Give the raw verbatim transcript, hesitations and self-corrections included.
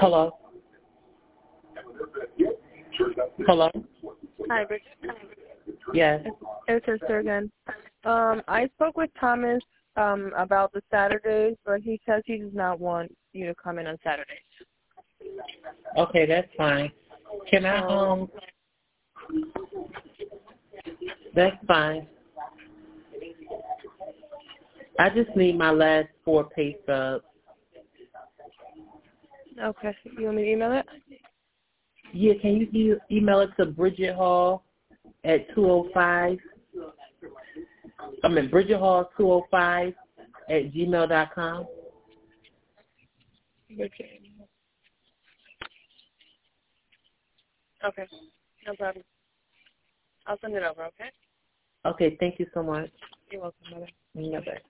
Hello. Hello. Hi, Bridget. Yes. It's, it's her sister again. Um, I spoke with Thomas um, about the Saturdays, but he says he does not want you to come in on Saturdays. Okay, that's fine. Can I um? That's fine. I just need my last four pay stubs. Okay. You want me to email it? Yeah, can you e- email it to Bridget Hall at two oh five? I mean, Bridget Hall two oh five at gmail dot com. Okay. Okay. No problem. I'll send it over, okay? Okay, thank you so much. You're welcome, Mother. Bye-bye.